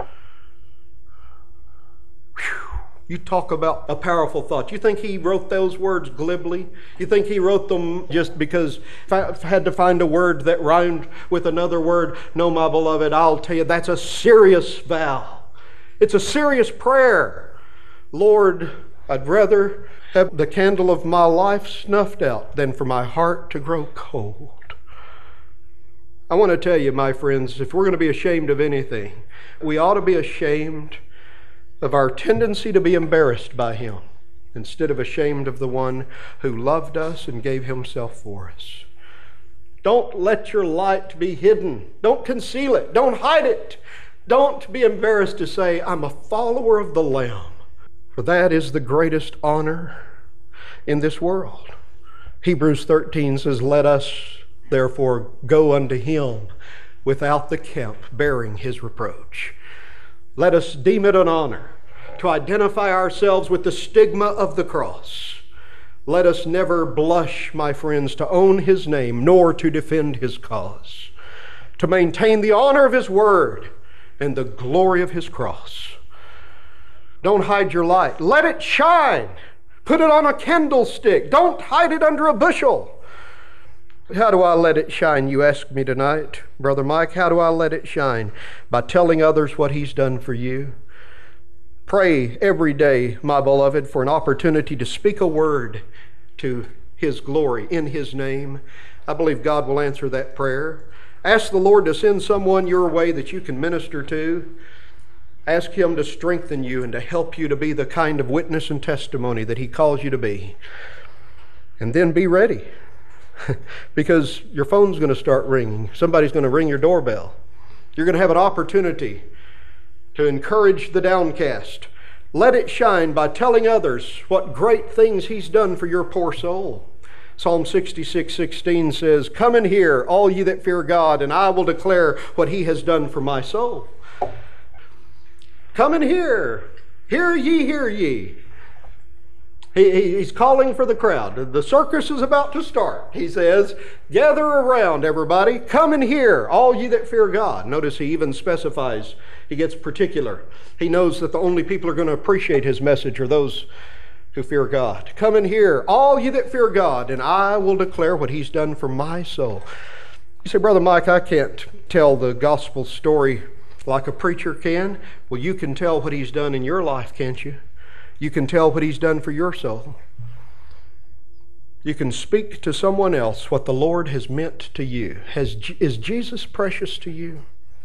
Whew. You talk about a powerful thought. You think he wrote those words glibly? You think he wrote them just because if I had to find a word that rhymed with another word? No, my beloved, I'll tell you, that's a serious vow. It's a serious prayer. Lord, I'd rather have the candle of my life snuffed out than for my heart to grow cold. I want to tell you, my friends, if we're going to be ashamed of anything, we ought to be ashamed of our tendency to be embarrassed by Him instead of ashamed of the one who loved us and gave Himself for us. Don't let your light be hidden. Don't conceal it. Don't hide it. Don't be embarrassed to say, I'm a follower of the Lamb. For that is the greatest honor in this world. Hebrews thirteen says, let us therefore go unto Him without the camp, bearing His reproach. Let us deem it an honor to identify ourselves with the stigma of the cross. Let us never blush, my friends, to own His name, nor to defend His cause, to maintain the honor of His word and the glory of His cross. Don't hide your light. Let it shine. Put it on a candlestick. Don't hide it under a bushel. How do I let it shine, you ask me tonight, Brother Mike? How do I let it shine? By telling others what He's done for you. Pray every day, my beloved, for an opportunity to speak a word to His glory in His name. I believe God will answer that prayer. Ask the Lord to send someone your way that you can minister to. Ask Him to strengthen you and to help you to be the kind of witness and testimony that He calls you to be. And then be ready. Because your phone's going to start ringing. Somebody's going to ring your doorbell. You're going to have an opportunity to encourage the downcast. Let it shine by telling others what great things He's done for your poor soul. Psalm sixty-six sixteen says, come and hear, all ye that fear God, and I will declare what He has done for my soul. Come and hear. Hear ye, hear ye. He, he, he's calling for the crowd. The circus is about to start. He says, gather around, everybody. Come and hear, all ye that fear God. Notice he even specifies. He gets particular. He knows that the only people who are going to appreciate His message are those who fear God. Come and hear, all ye that fear God, and I will declare what He's done for my soul. You say, Brother Mike, I can't tell the gospel story like a preacher can. Well, you can tell what He's done in your life, can't you? You can tell what He's done for your soul. You can speak to someone else what the Lord has meant to you. Has, is Jesus precious to you?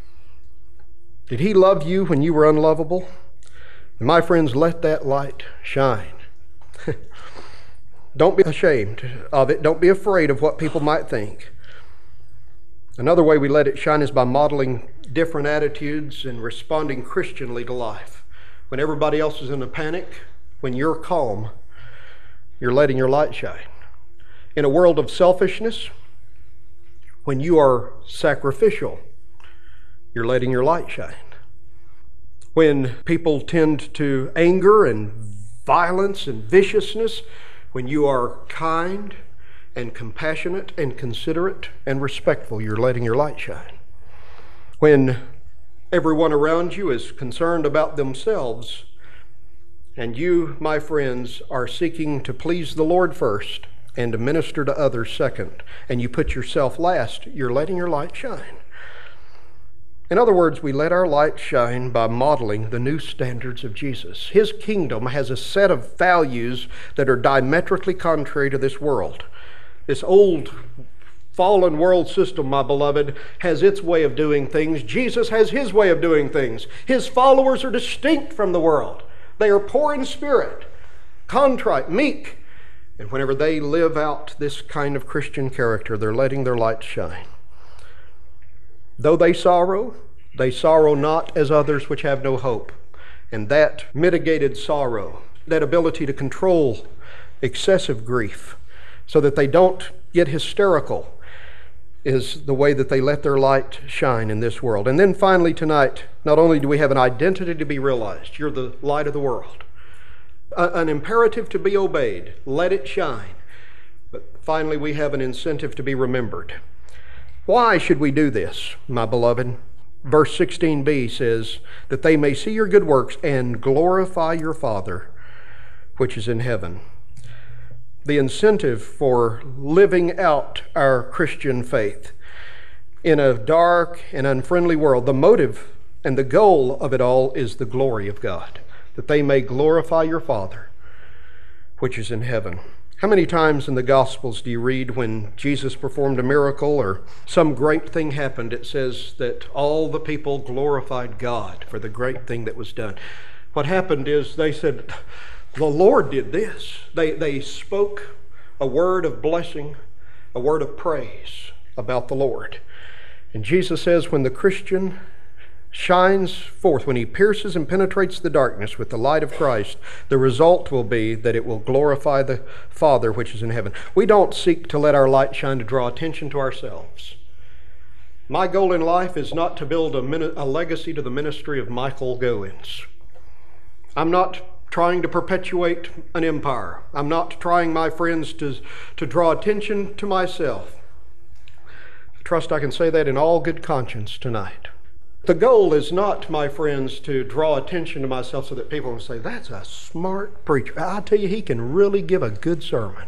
Did He love you when you were unlovable? And my friends, let that light shine. Don't be ashamed of it. Don't be afraid of what people might think. Another way we let it shine is by modeling different attitudes and responding Christianly to life. When everybody else is in a panic, when you're calm, you're letting your light shine. In a world of selfishness, when you are sacrificial, you're letting your light shine. When people tend to anger and violence and viciousness, when you are kind and compassionate and considerate and respectful, you're letting your light shine. When everyone around you is concerned about themselves, and you, my friends, are seeking to please the Lord first and to minister to others second, and you put yourself last, you're letting your light shine. In other words, we let our light shine by modeling the new standards of Jesus. His kingdom has a set of values that are diametrically contrary to this world. This old fallen world system, my beloved, has its way of doing things. Jesus has His way of doing things. His followers are distinct from the world. They are poor in spirit, contrite, meek. And whenever they live out this kind of Christian character, they're letting their light shine. Though they sorrow, they sorrow not as others which have no hope. And that mitigated sorrow, that ability to control excessive grief so that they don't get hysterical, is the way that they let their light shine in this world. And then finally tonight, not only do we have an identity to be realized, you're the light of the world. A, an imperative to be obeyed. Let it shine. But finally, we have an incentive to be remembered. Why should we do this, my beloved? Verse sixteen b says, that they may see your good works and glorify your Father which is in heaven. The incentive for living out our Christian faith in a dark and unfriendly world, the motive and the goal of it all is the glory of God, that they may glorify your Father which is in heaven. How many times in the Gospels do you read when Jesus performed a miracle or some great thing happened, it says that all the people glorified God for the great thing that was done? What happened is they said, the Lord did this. They, they spoke a word of blessing, a word of praise about the Lord. And Jesus says when the Christian shines forth, when he pierces and penetrates the darkness with the light of Christ, the result will be that it will glorify the Father which is in heaven. We don't seek to let our light shine to draw attention to ourselves. My goal in life is not to build a, min- a legacy to the ministry of Michael Goins. I'm not trying to perpetuate an empire. I'm not trying, my friends, to, to draw attention to myself. I trust I can say that in all good conscience tonight. The goal is not, my friends, to draw attention to myself so that people will say, that's a smart preacher. I tell you, he can really give a good sermon.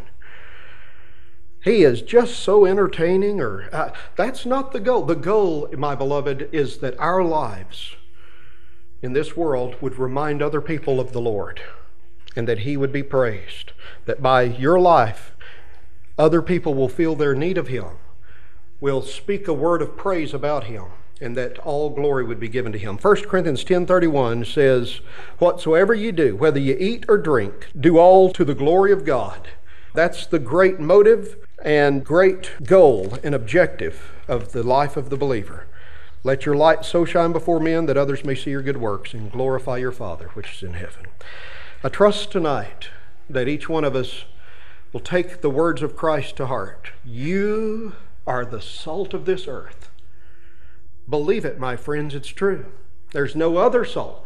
He is just so entertaining. Or uh, that's not the goal. The goal, my beloved, is that our lives in this world would remind other people of the Lord and that he would be praised. That by your life, other people will feel their need of him, will speak a word of praise about him, and that all glory would be given to him. First Corinthians ten thirty-one says, whatsoever you do, whether you eat or drink, do all to the glory of God. That's the great motive and great goal and objective of the life of the believer. Let your light so shine before men that others may see your good works and glorify your Father which is in heaven. I trust tonight that each one of us will take the words of Christ to heart. You are the salt of this earth. Believe it, my friends, it's true. There's no other salt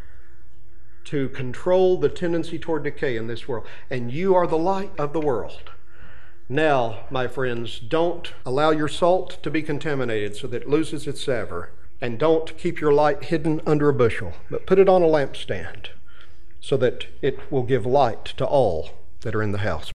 to control the tendency toward decay in this world. And you are the light of the world. Now, my friends, don't allow your salt to be contaminated so that it loses its savor. And don't keep your light hidden under a bushel, but put it on a lampstand so that it will give light to all that are in the house.